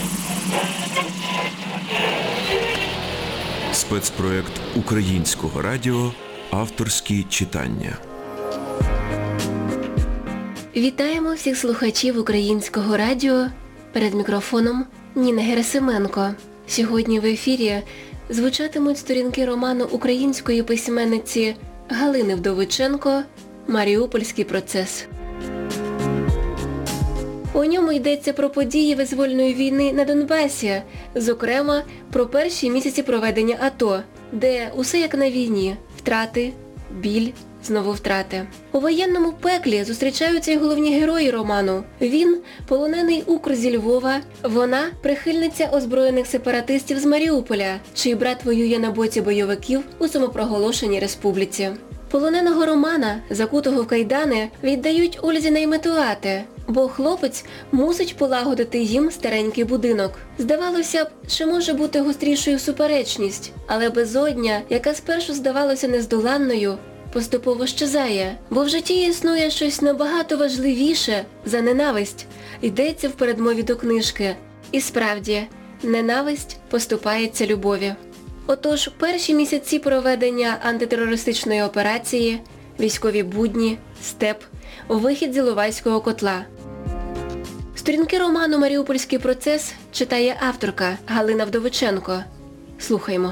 Спецпроект Українського радіо «Авторські читання». Вітаємо всіх слухачів Українського радіо. Перед мікрофоном Ніна Герасименко. Сьогодні в ефірі звучатимуть сторінки роману української письменниці Галини Вдовиченко «Маріупольський процес». У ньому йдеться про події визвольної війни на Донбасі, зокрема, про перші місяці проведення АТО, де усе як на війні – втрати, біль, знову втрати. У воєнному пеклі зустрічаються й головні герої роману. Він – полонений укр зі Львова, вона – прихильниця озброєних сепаратистів з Маріуполя, чий брат воює на боці бойовиків у самопроголошеній республіці. Полоненого Романа, закутого в кайдани, віддають Ользі Найметуати, бо хлопець мусить полагодити їм старенький будинок. Здавалося б, чи може бути гострішою суперечність, але безодня, яка спершу здавалася нездоланною, поступово щезає, бо в житті існує щось набагато важливіше за ненависть, йдеться в передмові до книжки. І справді, ненависть поступається любові. Отож, перші місяці проведення антитерористичної операції, військові будні, степ, вихід з Іловайського котла. Сторінки роману «Маріупольський процес» читає авторка Галина Вдовиченко. Слухаймо.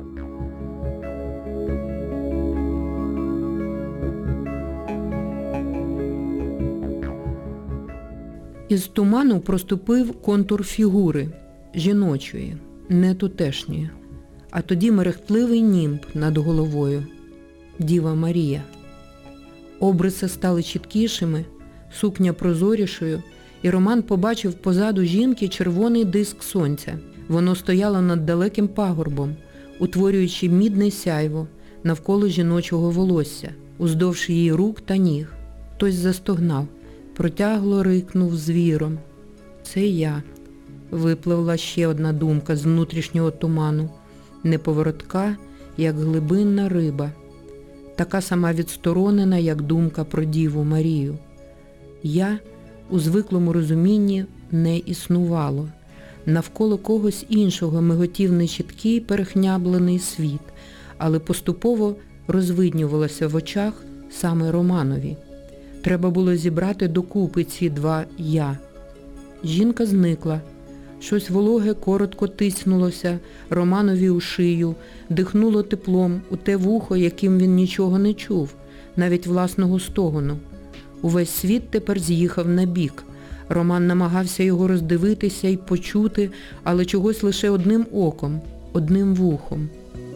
Із туману проступив контур фігури, жіночої, не тутешньої. А тоді мерехтливий німб над головою. Діва Марія. Обриси стали чіткішими, сукня прозорішою, і Роман побачив позаду жінки червоний диск сонця. Воно стояло над далеким пагорбом, утворюючи мідне сяйво навколо жіночого волосся, уздовж її рук та ніг. Хтось застогнав, протягло рикнув звіром. «Це я», – випливла ще одна думка з внутрішнього туману. Неповоротка, як глибинна риба, така сама відсторонена, як думка про Діву Марію. Я у звиклому розумінні не існувало. Навколо когось іншого миготів нечіткий перехняблений світ, але поступово розвиднювалося в очах саме Романові. Треба було зібрати докупи ці два «я». Жінка зникла. Щось вологе коротко тиснулося Романові у шию, дихнуло теплом у те вухо, яким він нічого не чув, навіть власного стогону. Увесь світ тепер з'їхав на бік. Роман намагався його роздивитися і почути, але чогось лише одним оком, одним вухом.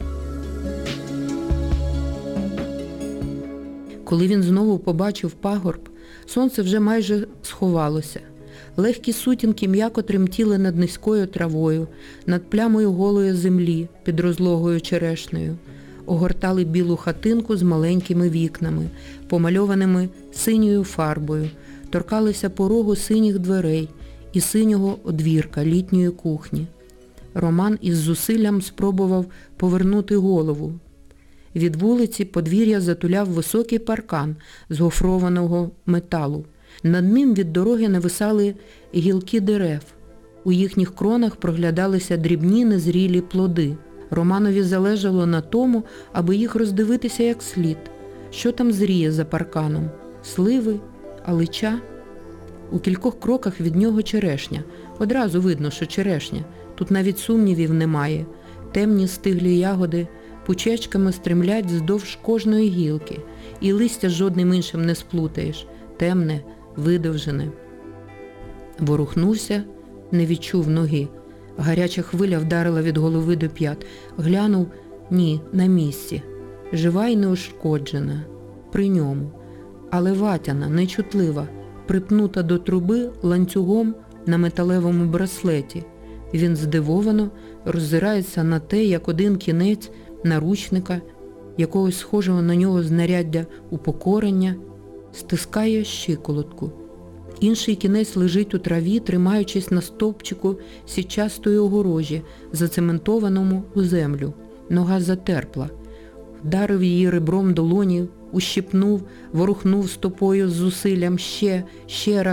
Коли він знову побачив пагорб, сонце вже майже сховалося. Легкі сутінки м'яко тремтіли над низькою травою, над плямою голої землі під розлогою черешнею. Огортали білу хатинку з маленькими вікнами, помальованими синьою фарбою, торкалися порогу синіх дверей і синього одвірка літньої кухні. Роман із зусиллям спробував повернути голову. Від вулиці подвір'я затуляв високий паркан з гофрованого металу. Над ним від дороги нависали гілки дерев. У їхніх кронах проглядалися дрібні незрілі плоди. Романові залежало на тому, аби їх роздивитися як слід. Що там зріє за парканом? Сливи? Алича? У кількох кроках від нього черешня. Одразу видно, що черешня. Тут навіть сумнівів немає. Темні стиглі ягоди пучечками стремлять вздовж кожної гілки. І листя жодним іншим не сплутаєш. Темне, видовжене. Ворухнувся, не відчув ноги. Гаряча хвиля вдарила від голови до п'ят. Глянув – ні, на місці. Жива й неушкоджена. При ньому. Але ватяна, нечутлива, припнута до труби ланцюгом на металевому браслеті. Він здивовано роззирається на те, як один кінець наручника, якогось схожого на нього знаряддя упокорення, стискає щиколотку. Інший кінець лежить у траві, тримаючись на стовпчику січастої огорожі, зацементованому у землю. Нога затерпла. Вдарив її ребром долоні, ущипнув, ворухнув стопою з зусиллям ще раз,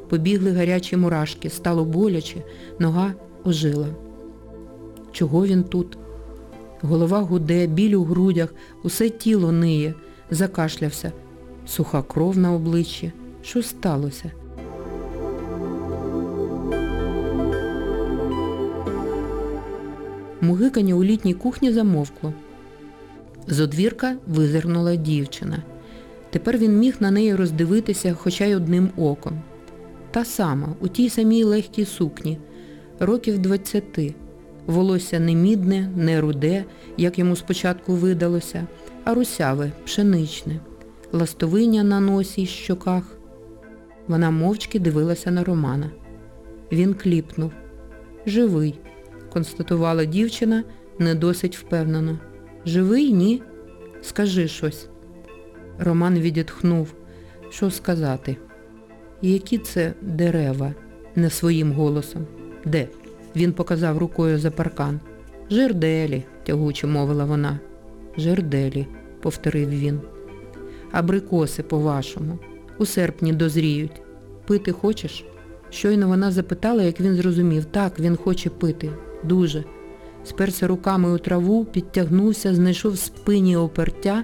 Побігли гарячі мурашки, стало боляче, нога ожила. Чого він тут? Голова гуде, біль у грудях, усе тіло ниє, закашлявся. Суха кров на обличчі. Що сталося? Мугикання у літній кухні замовкло. З одвірка визирнула дівчина. Тепер він міг на неї роздивитися хоча й одним оком. Та сама, у тій самій легкій сукні, років 20. Волосся не мідне, не руде, як йому спочатку видалося, а русяве, пшеничне. Ластовиння на носі й щоках. Вона мовчки дивилася на Романа. Він кліпнув. «Живий», – констатувала дівчина не досить впевнено. «Живий? Ні? Скажи щось». Роман відітхнув. Що сказати? «Які це дерева?» – не своїм голосом. «Де?» – він показав рукою за паркан. «Жерделі», – тягуче мовила вона. «Жерделі», – повторив він. «Абрикоси, по-вашому. У серпні дозріють. Пити хочеш?» Щойно вона запитала, як він зрозумів. Так, він хоче пити. Дуже. Сперся руками у траву, підтягнувся, знайшов в спині опертя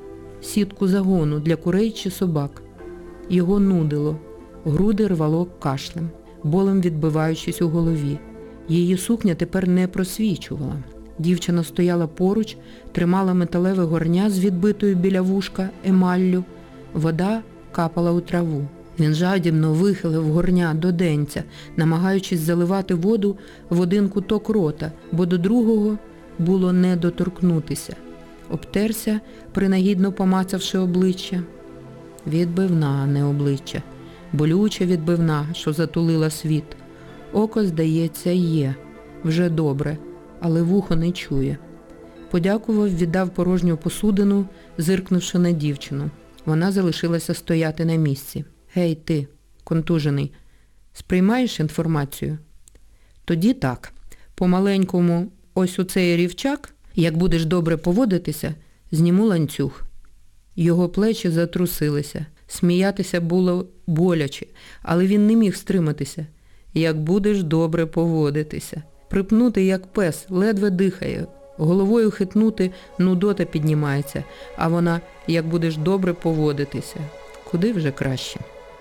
сітку загону для курей чи собак. Його нудило. Груди рвало кашлем, болем відбиваючись у голові. Її сукня тепер не просвічувала. Дівчина стояла поруч, тримала металеве горня з відбитою біля вушка емаллю. Вода капала у траву. Він жадібно вихилив горня до денця, намагаючись заливати воду в один куток рота, бо до другого було не доторкнутися. Обтерся, принагідно помацавши обличчя. Відбивна, а не обличчя. Болюча відбивна, що затулила світ. Око, здається, є. Вже добре, але вухо не чує. Подякував, віддав порожню посудину, зиркнувши на дівчину. Вона залишилася стояти на місці. «Гей, ти, контужений, сприймаєш інформацію?» «Тоді так. По-маленькому ось у цей рівчак, як будеш добре поводитися, зніму ланцюг». Його плечі затрусилися. Сміятися було боляче, але він не міг стриматися. «Як будеш добре поводитися». Припнути, як пес, ледве дихає. Головою хитнути, нудота піднімається, а вона «як будеш добре поводитися». Куди вже краще.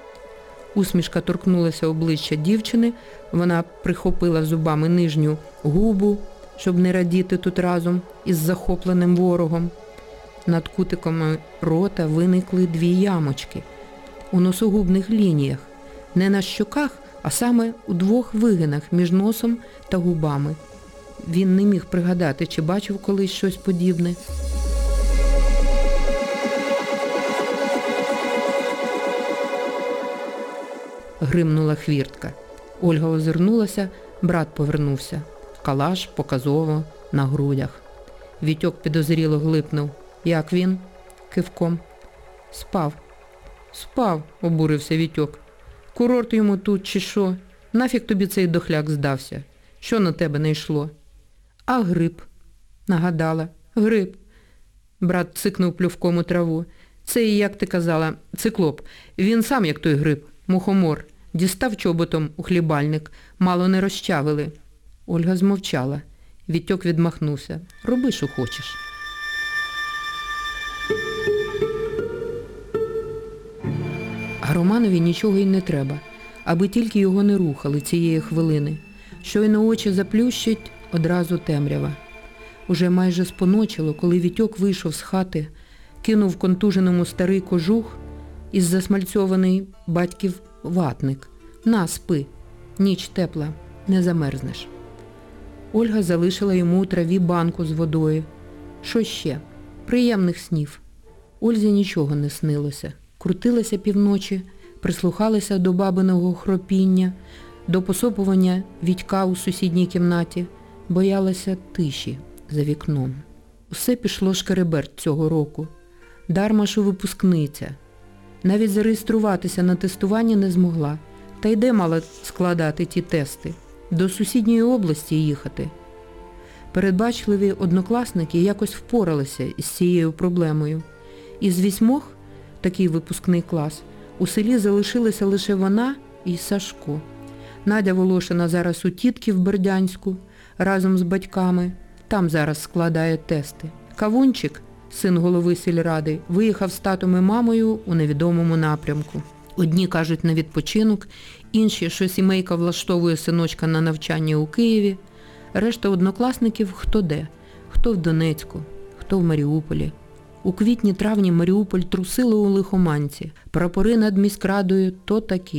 Усмішка торкнулася обличчя дівчини, вона прихопила зубами нижню губу, щоб не радіти тут разом із захопленим ворогом. Над кутиками рота виникли 2 ямочки у носогубних лініях, не на щоках, а саме у 2 вигинах між носом та губами. Він не міг пригадати, чи бачив колись щось подібне. Гримнула хвіртка. Ольга озирнулася, брат повернувся. Калаш показово на грудях. Вітьок підозріло глипнув. «Як він?» Кивком. «Спав». «Спав», обурився Вітьок. «Курорт йому тут чи що? Нафіг тобі цей дохляк здався? Що на тебе не йшло?» «А гриб?» Нагадала. «Гриб». Брат цикнув плювком у траву. «Це, як ти казала, циклоп. Він сам як той гриб. Мухомор. Дістав чоботом у хлібальник. Мало не розчавили». Ольга змовчала. Вітьок відмахнувся. «Роби, що хочеш». А Романові нічого й не треба, аби тільки його не рухали цієї хвилини. Щойно очі заплющить, одразу темрява. Уже майже споночило, коли Вітьок вийшов з хати, кинув контуженому старий кожух із засмальцьований батьків ватник. «На, спи, ніч тепла, не замерзнеш». Ольга залишила йому у траві банку з водою. Що ще? Приємних снів. Ользі нічого не снилося. Крутилася півночі, прислухалася до бабиного хропіння, до посопування Вітька у сусідній кімнаті, боялася тиші за вікном. Усе пішло шкереберть цього року. Дарма, що випускниця. Навіть зареєструватися на тестування не змогла. Та й де мала складати ті тести? До сусідньої області їхати. Передбачливі однокласники якось впоралися із цією проблемою. Із 8, такий випускний клас, у селі залишилася лише вона і Сашко. Надя Волошина зараз у тітки в Бердянську разом з батьками. Там зараз складає тести. Кавунчик, син голови сільради, виїхав з татом і мамою у невідомому напрямку. Одні кажуть на відпочинок, інші, що сімейка влаштовує синочка на навчання у Києві. Решта однокласників хто де. Хто в Донецьку, хто в Маріуполі. У квітні-травні Маріуполь трусило у лихоманці. Прапори над міськрадою то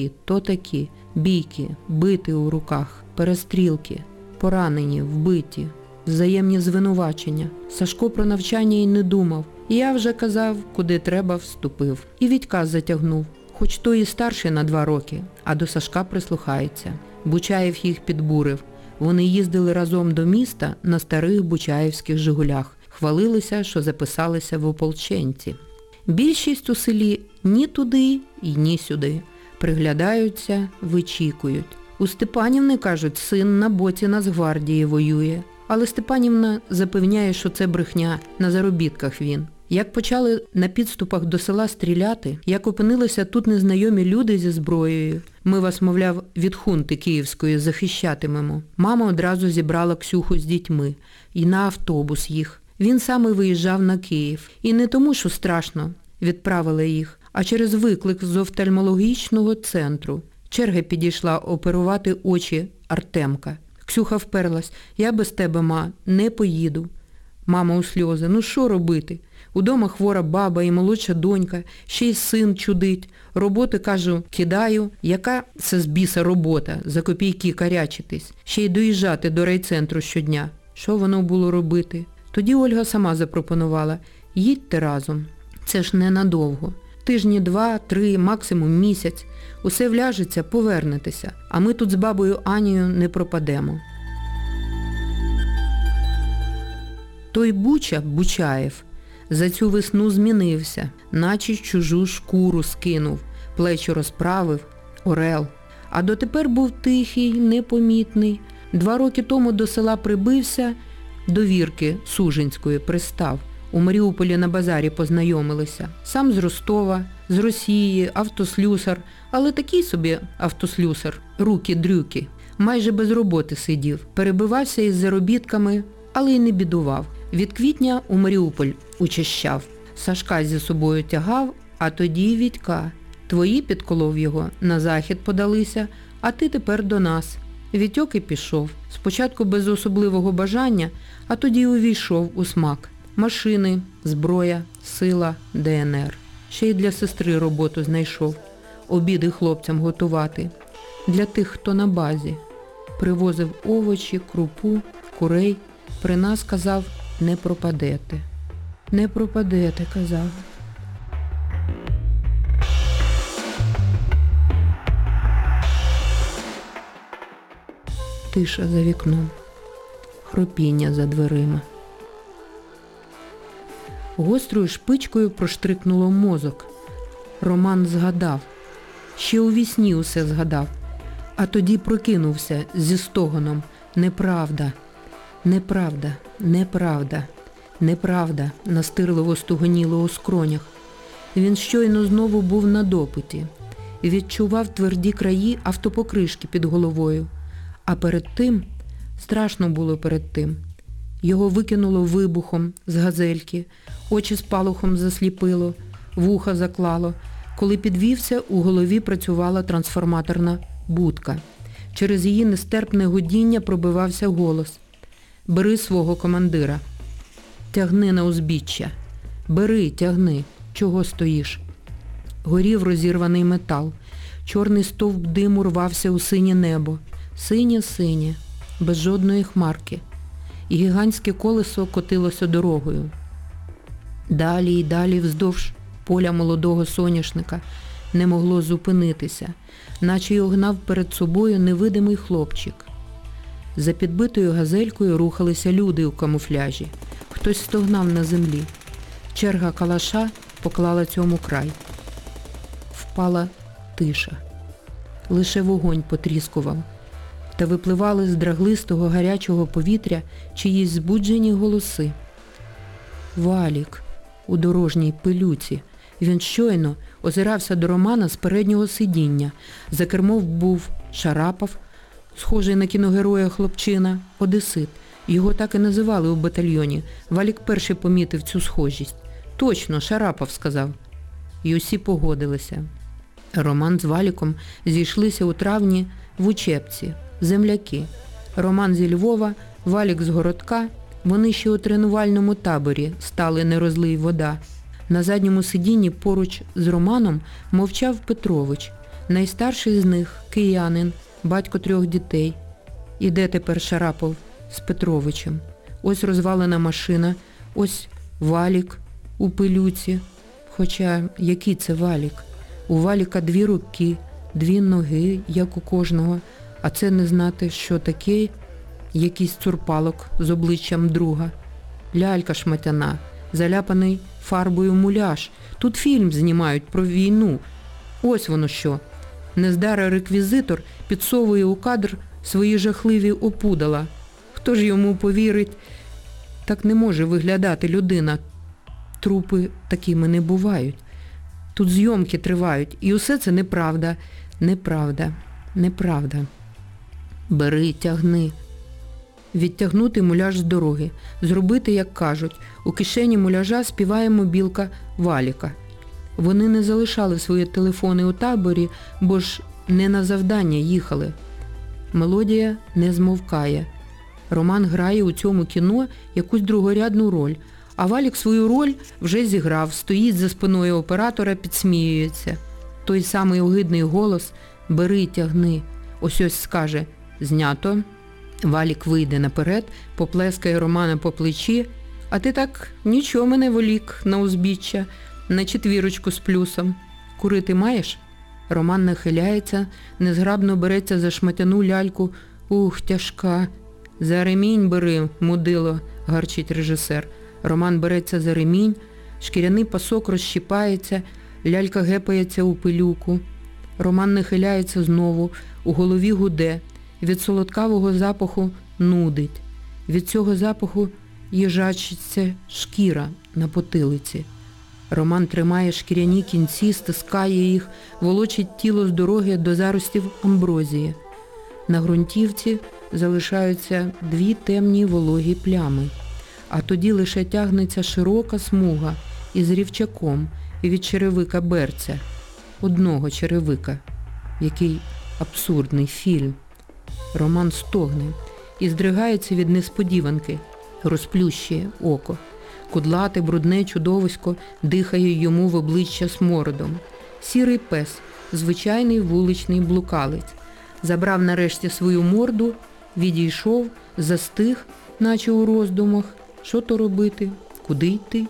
такі. Бійки, бити у руках, перестрілки, поранені, вбиті, взаємні звинувачення. Сашко про навчання й не думав. І я вже казав, куди треба вступив. І Вітька затягнув. Хоч той і старший на 2 роки, а до Сашка прислухається. Бучаєв їх підбурив. Вони їздили разом до міста на старих бучаєвських «Жигулях». Хвалилися, що записалися в ополченці. Більшість у селі ні туди і ні сюди. Приглядаються, вичікують. У Степанівни, кажуть, син на боці Нацгвардії воює. Але Степанівна запевняє, що це брехня, на заробітках він. Як почали на підступах до села стріляти, як опинилися тут незнайомі люди зі зброєю, ми вас, мовляв, від хунти київської захищатимемо. Мама одразу зібрала Ксюху з дітьми і на автобус їх. Він саме виїжджав на Київ. І не тому, що страшно відправили їх, а через виклик з офтальмологічного центру. Черга підійшла оперувати очі Артемка. Ксюха вперлась: «Я без тебе, ма, не поїду». Мама у сльози: «Ну що робити? Удома хвора баба і молодша донька, ще й син чудить. Роботи, кажу, кидаю. Яка це з біса робота, за копійки карячитись? Ще й доїжджати до райцентру щодня». Що воно було робити? Тоді Ольга сама запропонувала: «Їдьте разом. Це ж ненадовго. Тижні 2-3, максимум місяць. Усе вляжеться, повернетеся. А ми тут з бабою Анією не пропадемо». Той Бучаєв, за цю весну змінився, наче чужу шкуру скинув, плечі розправив, орел. А дотепер був тихий, непомітний. 2 роки тому до села прибився, до Вірки Сужинської пристав. У Маріуполі на базарі познайомилися. Сам з Ростова, з Росії, автослюсар, але такий собі автослюсар, руки-дрюки. Майже без роботи сидів, перебивався із заробітками, але й не бідував. Від квітня у Маріуполь учащав. Сашка зі собою тягав, а тоді Вітька. Твої підколов його, на захід подалися, а ти тепер до нас. Вітьок і пішов. Спочатку без особливого бажання, а тоді увійшов у смак. Машини, зброя, сила, ДНР. Ще й для сестри роботу знайшов. Обіди хлопцям готувати. Для тих, хто на базі. Привозив овочі, крупу, курей. При нас казав: «Не пропадете». «Не пропадете», казав. Тиша за вікном. Хропіння за дверима. Гострою шпичкою проштрикнуло мозок. Роман згадав. Ще у вісні усе згадав. А тоді прокинувся зі стогоном: «Неправда, неправда, неправда, неправда», настирливо стугоніло у скронях. Він щойно знову був на допиті. Відчував тверді краї автопокришки під головою. А перед тим, страшно було перед тим, його викинуло вибухом з газельки, очі спалахом засліпило, вуха заклало. Коли підвівся, у голові працювала трансформаторна будка. Через її нестерпне гудіння пробивався голос: «Бери свого командира. Тягни на узбіччя. Бери, тягни. Чого стоїш?» Горів розірваний метал. Чорний стовп диму рвався у синє небо. Синє-синє, без жодної хмарки. І гігантське колесо котилося дорогою. Далі й далі вздовж поля молодого соняшника не могло зупинитися, наче його гнав перед собою невидимий хлопчик. За підбитою газелькою рухалися люди у камуфляжі. Хтось стогнав на землі. Черга калаша поклала цьому край. Впала тиша. Лише вогонь потріскував. Та випливали з драглистого гарячого повітря чиїсь збуджені голоси. Валік у дорожній пилюці. Він щойно, озирався до Романа з переднього сидіння. За кермом був Шарапов, схожий на кіногероя хлопчина, одесит. Його так і називали у батальйоні. Валік перший помітив цю схожість. «Точно, Шарапов», – сказав. І усі погодилися. Роман з Валіком зійшлися у травні в учебці. Земляки. Роман зі Львова, Валік з Городка. Вони ще у тренувальному таборі стали «Не розлий вода». На задньому сидінні поруч з Романом мовчав Петрович. Найстарший з них – киянин, батько 3 дітей. Іде тепер Шарапов з Петровичем. Ось розвалена машина, ось Валік у пилюці. Хоча який це Валік? У Валіка 2 руки, 2 ноги, як у кожного. А це не знати, що таке якийсь цурпалок з обличчям друга. Лялька шматяна, заляпаний фарбою муляж. Тут фільм знімають про війну. Ось воно що. Нездара реквізитор підсовує у кадр свої жахливі опудала. Хто ж йому повірить? Так не може виглядати людина. Трупи такими не бувають. Тут зйомки тривають. І усе це неправда. Неправда. Неправда. Бери, тягни. Відтягнути муляж з дороги. Зробити, як кажуть. У кишені муляжа співає мобілка Валіка. Вони не залишали свої телефони у таборі, бо ж не на завдання їхали. Мелодія не змовкає. Роман грає у цьому кіно якусь другорядну роль, а Валік свою роль вже зіграв, стоїть за спиною оператора, підсміюється. Той самий огидний голос «Бери, тягни». Ось скаже «Знято». Валік вийде наперед, поплескає Романа по плечі. «А ти так нічого мене волік на узбіччя, на 4 з плюсом. Курити маєш?» Роман нахиляється, незграбно береться за шматяну ляльку. «Ух, тяжка!» «За ремінь бери, мудило», – гарчить режисер. Роман береться за ремінь, шкіряний пасок розщіпається, лялька гепається у пилюку. Роман нахиляється знову, у голові гуде. Від солодкавого запаху нудить. Від цього запаху їжачиться шкіра на потилиці. Роман тримає шкіряні кінці, стискає їх, волочить тіло з дороги до заростів амброзії. На ґрунтівці залишаються 2 темні вологі плями. А тоді лише тягнеться широка смуга із рівчаком від черевика берця. Одного черевика. Який абсурдний фільм. Роман стогне і здригається від несподіванки, розплющує око. Кудлате, брудне чудовисько дихає йому в обличчя смородом. Сірий пес, звичайний вуличний блукалець. Забрав нарешті свою морду, відійшов, застиг, наче у роздумах. Що то робити? Куди йти?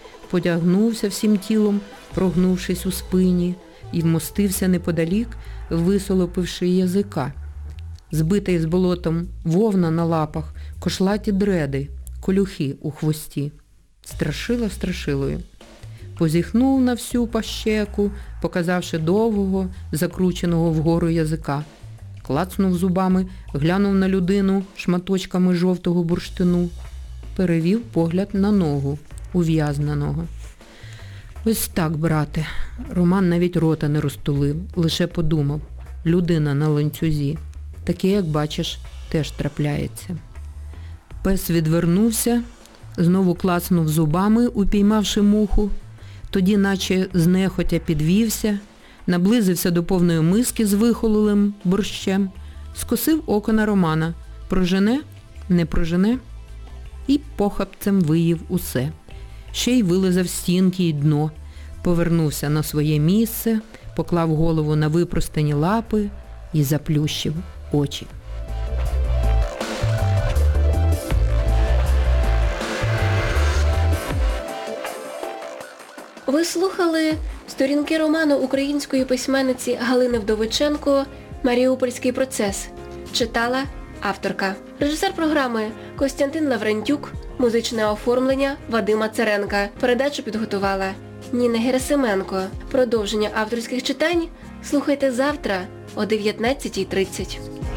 Потягнувся всім тілом, прогнувшись у спині, і вмостився неподалік, висолопивши язика. Збитий з болотом вовна на лапах, кошлаті дреди, колюхи у хвості. Страшила страшилою. Позіхнув на всю пащеку, показавши довгого, закрученого вгору язика. Клацнув зубами, глянув на людину шматочками жовтого бурштину. Перевів погляд на ногу ув'язненого. Ось так, брате. Роман навіть рота не розтулив, лише подумав. Людина на ланцюзі. Таке, як бачиш, теж трапляється. Пес відвернувся, знову клацнув зубами, упіймавши муху. Тоді наче знехотя підвівся, наблизився до повної миски з вихололим борщем, скосив око на Романа. Прожене? Не прожене? І похапцем виїв усе. Ще й вилизав стінки й дно. Повернувся на своє місце, поклав голову на випростані лапи і заплющив очі. Ви слухали сторінки роману української письменниці Галини Вдовиченко «Маріупольський процес». Читала авторка. Режисер програми Костянтин Лаврентюк, музичне оформлення Вадима Царенка. Передачу підготувала Ніна Герасименко. Продовження авторських читань слухайте завтра о 19:30.